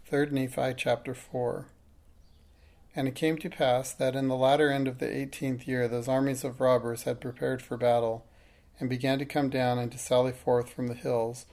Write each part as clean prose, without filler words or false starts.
3 Nephi chapter 4. And it came to pass that in the latter end of the 18th year those armies of robbers had prepared for battle, and began to come down and to sally forth from the hills,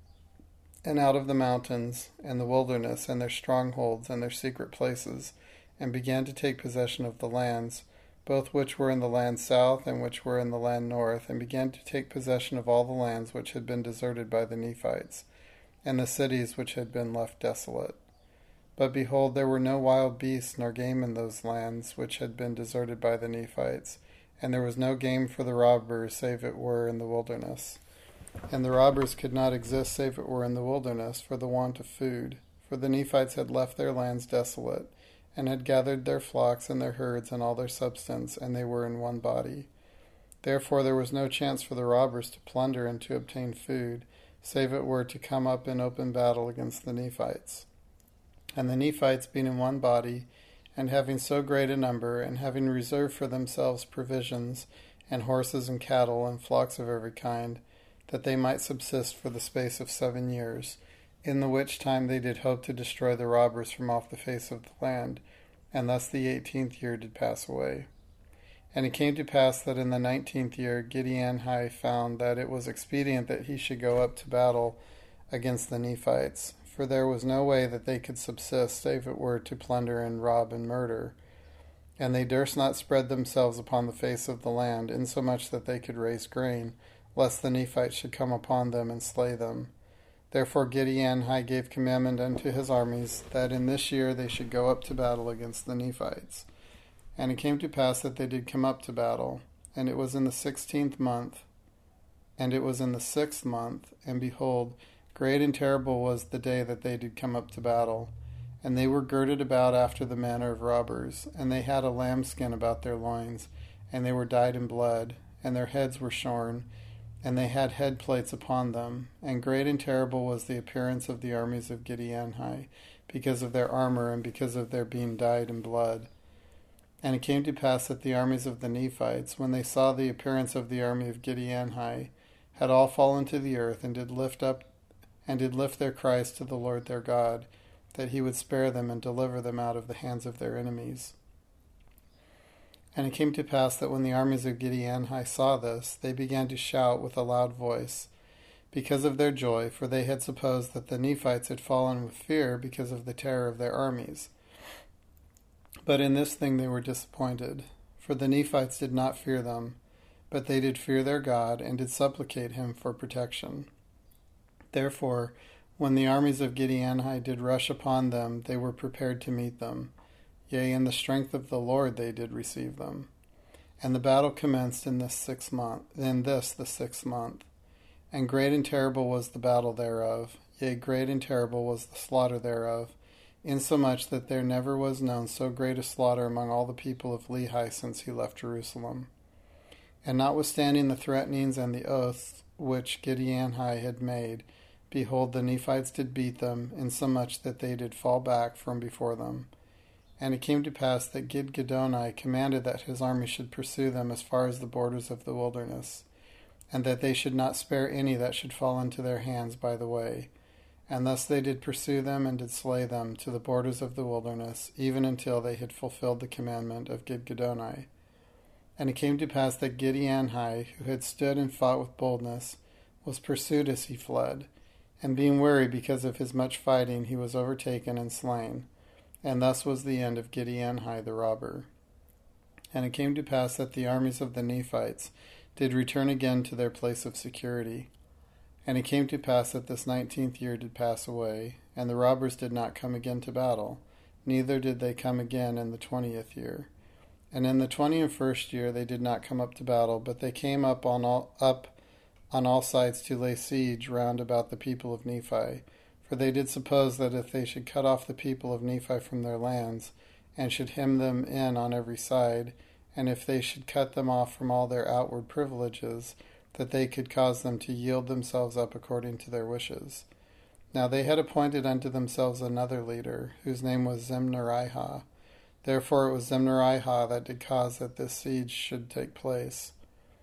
and out of the mountains, and the wilderness, and their strongholds, and their secret places, and began to take possession of the lands, both which were in the land south, and which were in the land north, and began to take possession of all the lands which had been deserted by the Nephites, and the cities which had been left desolate. But behold, there were no wild beasts nor game in those lands which had been deserted by the Nephites, and there was no game for the robbers, save it were in the wilderness. And the robbers could not exist save it were in the wilderness, for the want of food. For the Nephites had left their lands desolate, and had gathered their flocks and their herds and all their substance, and they were in one body. Therefore there was no chance for the robbers to plunder and to obtain food, save it were to come up in open battle against the Nephites. And the Nephites, being in one body, and having so great a number, and having reserved for themselves provisions, and horses and cattle, and flocks of every kind, that they might subsist for the space of 7 years, in the which time they did hope to destroy the robbers from off the face of the land, and thus the 18th year did pass away. And it came to pass that in the 19th year Giddianhi found that it was expedient that he should go up to battle against the Nephites, for there was no way that they could subsist, save it were to plunder and rob and murder. And they durst not spread themselves upon the face of the land, insomuch that they could raise grain, lest the Nephites should come upon them and slay them. Therefore Giddianhi gave commandment unto his armies, that in this year they should go up to battle against the Nephites. And it came to pass that they did come up to battle, and it was in the 16th month, and it was in the 6th month, and behold, great and terrible was the day that they did come up to battle. And they were girded about after the manner of robbers, and they had a lambskin about their loins, and they were dyed in blood, and their heads were shorn, and they had head plates upon them. And great and terrible was the appearance of the armies of Giddianhi, because of their armor, and because of their being dyed in blood. And it came to pass that the armies of the Nephites, when they saw the appearance of the army of Giddianhi, had all fallen to the earth, and did lift their cries to the Lord their God, that he would spare them and deliver them out of the hands of their enemies. And it came to pass that when the armies of Giddianhi saw this, they began to shout with a loud voice, because of their joy, for they had supposed that the Nephites had fallen with fear because of the terror of their armies. But in this thing they were disappointed, for the Nephites did not fear them, but they did fear their God, and did supplicate him for protection. Therefore, when the armies of Giddianhi did rush upon them, they were prepared to meet them. Yea, in the strength of the Lord they did receive them. And the battle commenced in this the 6th month. And great and terrible was the battle thereof, yea, great and terrible was the slaughter thereof, insomuch that there never was known so great a slaughter among all the people of Lehi since he left Jerusalem. And notwithstanding the threatenings and the oaths which Giddianhi had made, behold, the Nephites did beat them, insomuch that they did fall back from before them. And it came to pass that Gidgiddoni commanded that his army should pursue them as far as the borders of the wilderness, and that they should not spare any that should fall into their hands by the way. And thus they did pursue them, and did slay them to the borders of the wilderness, even until they had fulfilled the commandment of Gidgiddoni. And it came to pass that Giddianhi, who had stood and fought with boldness, was pursued as he fled. And being weary because of his much fighting, he was overtaken and slain. And thus was the end of Giddianhi the robber. And it came to pass that the armies of the Nephites did return again to their place of security. And it came to pass that this 19th year did pass away, and the robbers did not come again to battle, neither did they come again in the 20th year. And in the 21st year they did not come up to battle, but they came up on all sides to lay siege round about the people of Nephi. For they did suppose that if they should cut off the people of Nephi from their lands, and should hem them in on every side, and if they should cut them off from all their outward privileges, that they could cause them to yield themselves up according to their wishes. Now they had appointed unto themselves another leader, whose name was Zemnarihah. Therefore it was Zemnarihah that did cause that this siege should take place.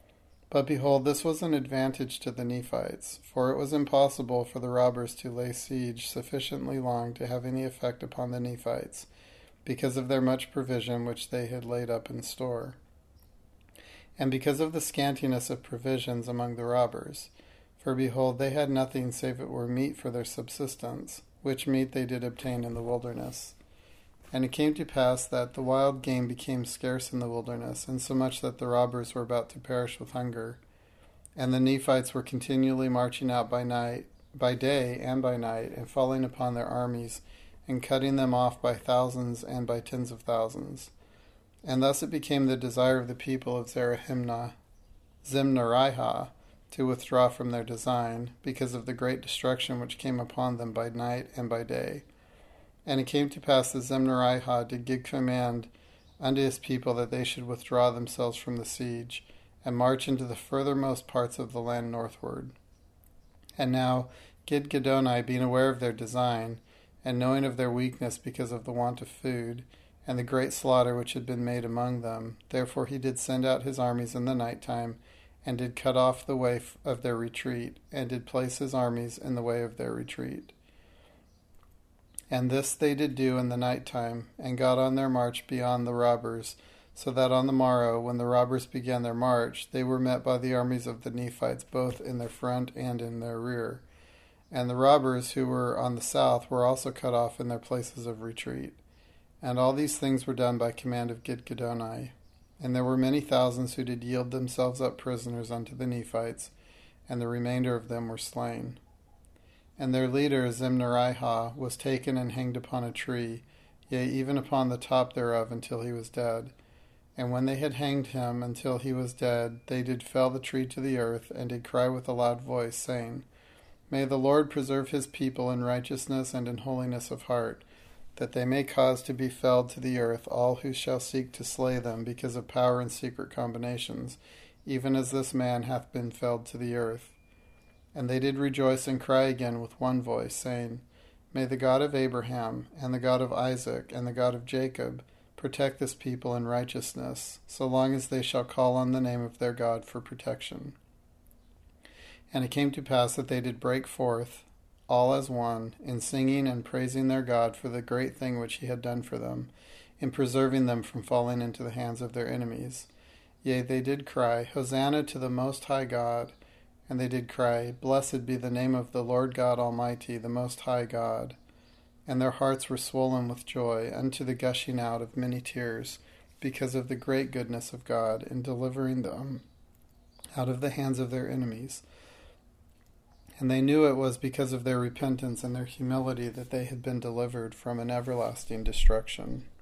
But behold, this was an advantage to the Nephites, for it was impossible for the robbers to lay siege sufficiently long to have any effect upon the Nephites, because of their much provision which they had laid up in store, and because of the scantiness of provisions among the robbers. For behold, they had nothing save it were meat for their subsistence, which meat they did obtain in the wilderness. And it came to pass that the wild game became scarce in the wilderness, insomuch that the robbers were about to perish with hunger. And the Nephites were continually marching out by day and by night, and falling upon their armies, and cutting them off by thousands and by tens of thousands. And thus it became the desire of the people of Zimnariah to withdraw from their design, because of the great destruction which came upon them by night and by day. And it came to pass that Zimnariah did give command unto his people that they should withdraw themselves from the siege, and march into the furthermost parts of the land northward. And now Gidgiddoni, being aware of their design, and knowing of their weakness because of the want of food, and the great slaughter which had been made among them, therefore he did send out his armies in the night time, and did cut off the way of their retreat, and did place his armies in the way of their retreat. And this they did do in the night time, and got on their march beyond the robbers, so that on the morrow, when the robbers began their march, they were met by the armies of the Nephites both in their front and in their rear. And the robbers who were on the south were also cut off in their places of retreat. And all these things were done by command of Gidgiddoni. And there were many thousands who did yield themselves up prisoners unto the Nephites, and the remainder of them were slain. And their leader Zimnariah was taken and hanged upon a tree, yea, even upon the top thereof, until he was dead. And when they had hanged him until he was dead, they did fell the tree to the earth, and did cry with a loud voice, saying, May the Lord preserve his people in righteousness and in holiness of heart, that they may cause to be felled to the earth all who shall seek to slay them because of power and secret combinations, even as this man hath been felled to the earth. And they did rejoice and cry again with one voice, saying, May the God of Abraham, and the God of Isaac, and the God of Jacob protect this people in righteousness, so long as they shall call on the name of their God for protection. And it came to pass that they did break forth, all as one, in singing and praising their God for the great thing which he had done for them, in preserving them from falling into the hands of their enemies. Yea, they did cry, Hosanna to the Most High God. And they did cry, Blessed be the name of the Lord God Almighty, the Most High God. And their hearts were swollen with joy unto the gushing out of many tears, because of the great goodness of God in delivering them out of the hands of their enemies. And they knew it was because of their repentance and their humility that they had been delivered from an everlasting destruction.